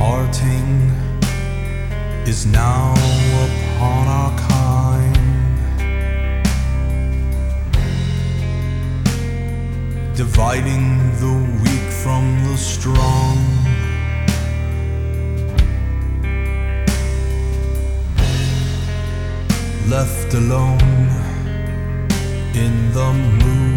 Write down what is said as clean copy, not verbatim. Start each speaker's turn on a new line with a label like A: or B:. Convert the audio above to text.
A: parting is now upon our kind, dividing the weak from the strong. Left alone in the moon,